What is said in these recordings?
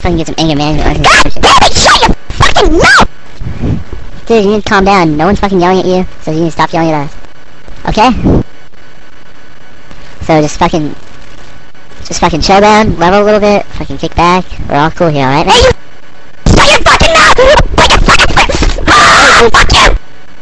fucking get some anger management. God damn it, shut your fucking mouth! Dude, you need to calm down. No one's fucking yelling at you, so you need to stop yelling at us. Okay? So just fucking chill down, level a little bit, fucking kick back. We're all cool here, alright? Hey, you shut your fucking mouth! Break your fucking face! Oh, fuck you!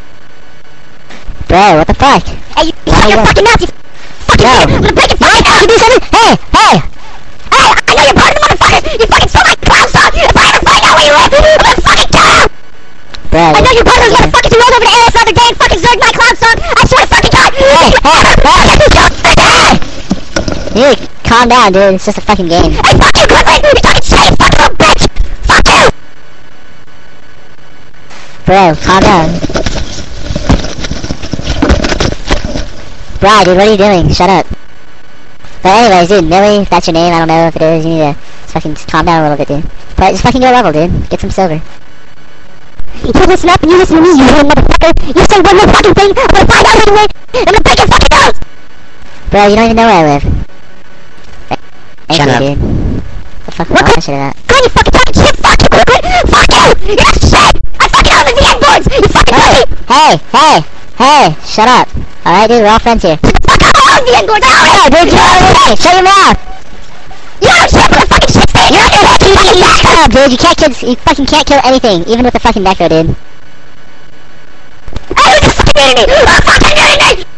Bro, what the fuck? Hey, you shut your fucking mouth, you fucking No. idiot! I'm gonna break your fucking mouth! You do something? Hey! Hey, I know you're part of the motherfucker! You fucking stole my clown song! If I ever find out where you live, I'm gonna fucking kill you! Bro, I know you're part of those motherfuckers who rolled over to AS the other day and fucking zerged my clown song! I swear to fucking God! You need to calm down, dude. It's just a fucking game. Hey, fuck you, Goodwin! You're talking shit, you fucking little bitch! Fuck you! Bro, calm down. Bro, dude, what are you doing? Shut up. But anyways, dude, Millie, if that's your name, I don't know if it is, you need to just fucking calm down a little bit, dude. But just fucking go level, dude. Get some silver. You listen up and you listen to me, you little motherfucker! You say one more fucking thing, I'm gonna find out where you live! I'm gonna break your fucking nose! Bro, you don't even know where I live. Shut up. Dude. The fuck What was the- shit of that? Go on, you fucking talking shit! Fuck you, Goodwin! Fuck you! You're not shit! I fucking own the VN boards! You fucking pussy! Hey, shut up. Alright, dude, we're all friends here. Fuck, I own VN boards! I own it! Dude, you know shut your mouth! You don't shit for the fucking shit thing! You're not fucking Shut up, dude, you fucking can't kill anything, even with the fucking necro, dude. Hey, who's fucking muting me? Who's fucking muting me?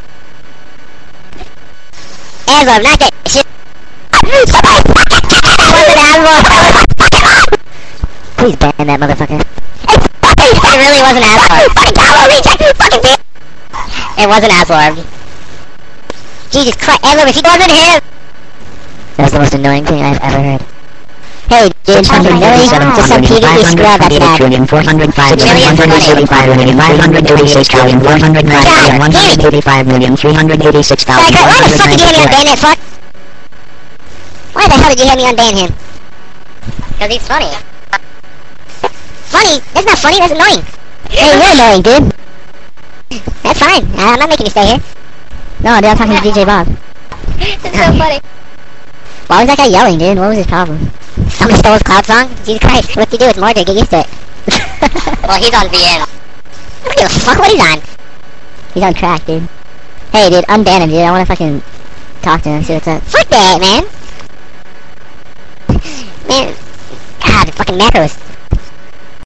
Anglo, not that shit. Somebody fucking kill me! Wasn't Aslo. Fucking on! Please ban that motherfucker. Hey, fucking It really wasn't Aslo. fucking download reject! Fucking bitch! It wasn't Aslorb. Jesus Christ, Aslo, if he wasn't him! That was the most annoying thing I've ever heard. Hey, dude, fucking Millie, just some PvE scrub that's back. 405,185,186,185,386,185. Fuck! Why the hell did you have me unban him? Because he's funny. Funny? That's not funny, that's annoying. Hey, you're annoying, dude. That's fine. I'm not making you stay here. No, dude, I'm talking to DJ Bob. It's so funny. Why was that guy yelling, dude? What was his problem? Somebody stole his cloud song? Jesus Christ, what do you do? It's Mordred, get used to it. Well, he's on VN. I don't give a fuck what he's on. He's on crack, dude. Hey, dude, unban him, dude. I wanna fucking talk to him, see what's up. Fuck that, man! Man, God, the fucking macros.